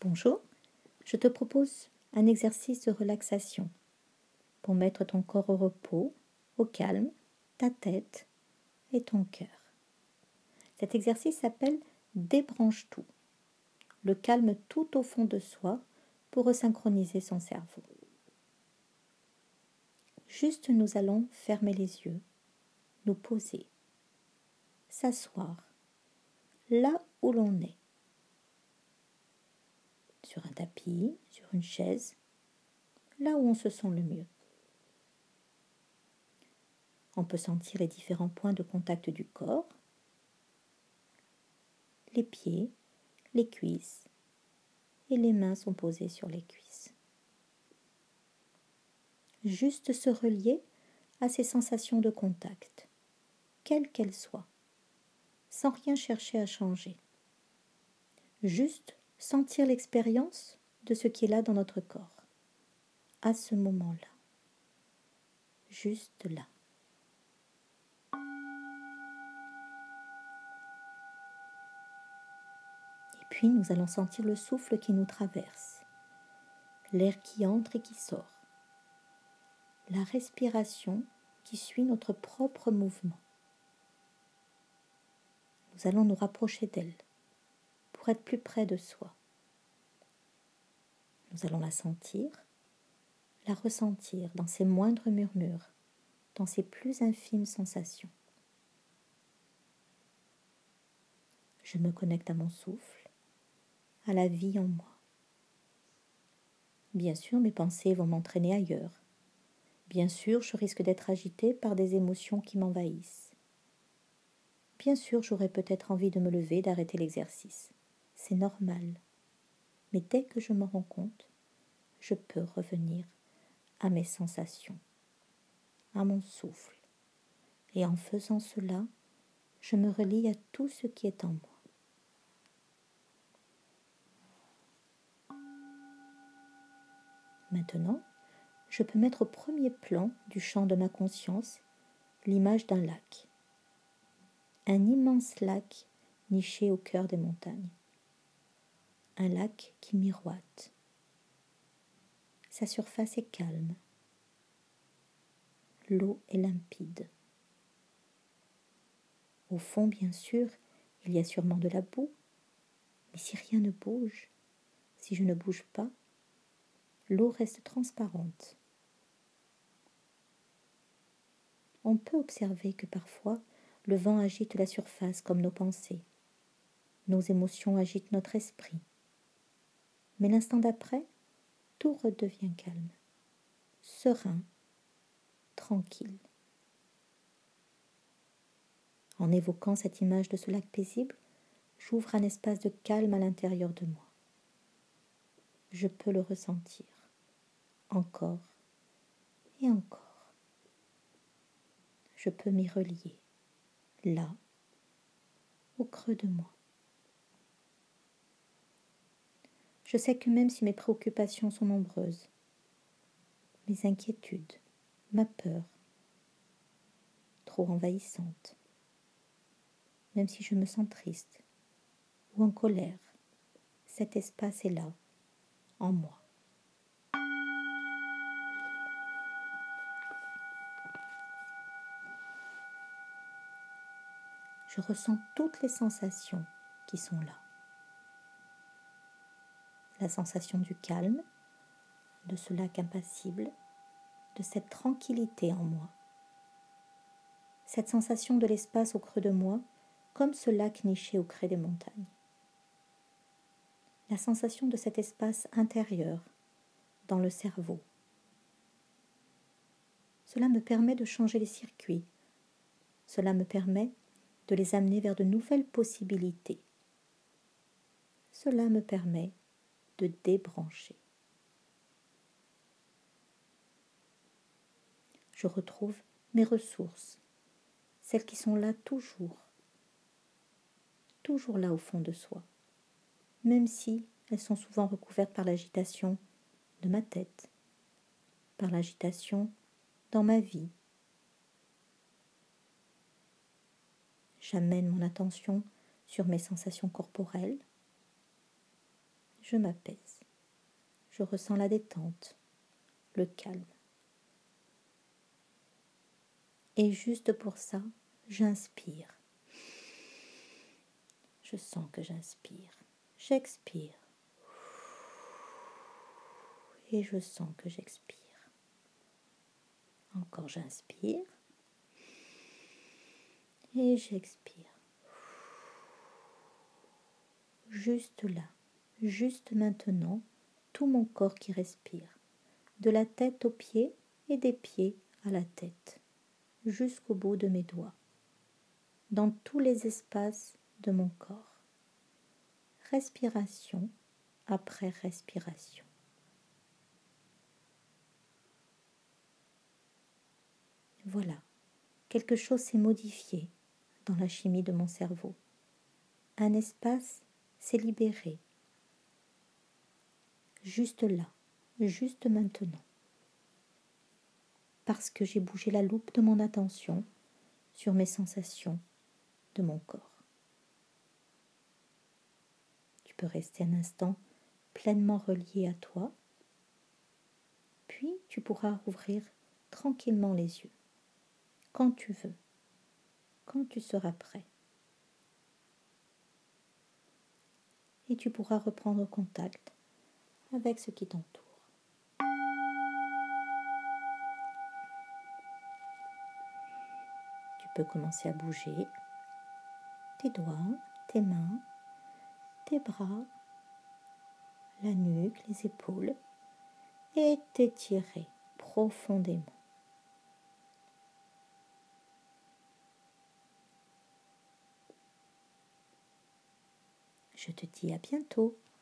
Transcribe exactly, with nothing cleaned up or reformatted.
Bonjour, je te propose un exercice de relaxation pour mettre ton corps au repos, au calme, ta tête et ton cœur. Cet exercice s'appelle « Débranche tout », le calme tout au fond de soi pour resynchroniser son cerveau. Juste nous allons fermer les yeux, nous poser, s'asseoir là où l'on est, sur un tapis, sur une chaise, là où on se sent le mieux. On peut sentir les différents points de contact du corps, les pieds, les cuisses, et les mains sont posées sur les cuisses. Juste se relier à ces sensations de contact, quelles qu'elles soient, sans rien chercher à changer. Juste sentir l'expérience de ce qui est là dans notre corps, à ce moment-là, juste là. Et puis nous allons sentir le souffle qui nous traverse, l'air qui entre et qui sort, la respiration qui suit notre propre mouvement. Nous allons nous rapprocher d'elle pour être plus près de soi. Nous allons la sentir, la ressentir dans ses moindres murmures, dans ses plus infimes sensations. Je me connecte à mon souffle, à la vie en moi. Bien sûr, mes pensées vont m'entraîner ailleurs. Bien sûr, je risque d'être agitée par des émotions qui m'envahissent. Bien sûr, j'aurai peut-être envie de me lever, d'arrêter l'exercice. C'est normal. Mais dès que je m'en rends compte, je peux revenir à mes sensations, à mon souffle. Et en faisant cela, je me relie à tout ce qui est en moi. Maintenant, je peux mettre au premier plan du champ de ma conscience l'image d'un lac. Un immense lac niché au cœur des montagnes. Un lac qui miroite. Sa surface est calme. L'eau est limpide. Au fond, bien sûr, il y a sûrement de la boue, mais si rien ne bouge, si je ne bouge pas, l'eau reste transparente. On peut observer que parfois, le vent agite la surface comme nos pensées. Nos émotions agitent notre esprit. Mais l'instant d'après, tout redevient calme, serein, tranquille. En évoquant cette image de ce lac paisible, j'ouvre un espace de calme à l'intérieur de moi. Je peux le ressentir, encore et encore. Je peux m'y relier, là, au creux de moi. Je sais que même si mes préoccupations sont nombreuses, mes inquiétudes, ma peur, trop envahissante, même si je me sens triste ou en colère, cet espace est là, en moi. Je ressens toutes les sensations qui sont là. La sensation du calme, de ce lac impassible, de cette tranquillité en moi. Cette sensation de l'espace au creux de moi, comme ce lac niché au creux des montagnes. La sensation de cet espace intérieur, dans le cerveau. Cela me permet de changer les circuits. Cela me permet de les amener vers de nouvelles possibilités. Cela me permet de débrancher. Je retrouve mes ressources, celles qui sont là toujours, toujours là au fond de soi, même si elles sont souvent recouvertes par l'agitation de ma tête, par l'agitation dans ma vie. J'amène mon attention sur mes sensations corporelles. je m'apaise. Je ressens la détente, le calme. Et juste pour ça, j'inspire. Je sens que j'inspire. J'expire. Et je sens que j'expire. Encore j'inspire. Et j'expire. Juste là, juste maintenant, tout mon corps qui respire. De la tête aux pieds et des pieds à la tête. Jusqu'au bout de mes doigts. Dans tous les espaces de mon corps. Respiration après respiration. Voilà, quelque chose s'est modifié dans la chimie de mon cerveau. Un espace s'est libéré. Juste là, juste maintenant. Parce que j'ai bougé la loupe de mon attention sur mes sensations de mon corps. Tu peux rester un instant pleinement relié à toi, puis tu pourras rouvrir tranquillement les yeux, quand tu veux, quand tu seras prêt. Et tu pourras reprendre contact avec ce qui t'entoure. Tu peux commencer à bouger tes doigts, tes mains, tes bras, la nuque, les épaules et t'étirer profondément. Je te dis à bientôt.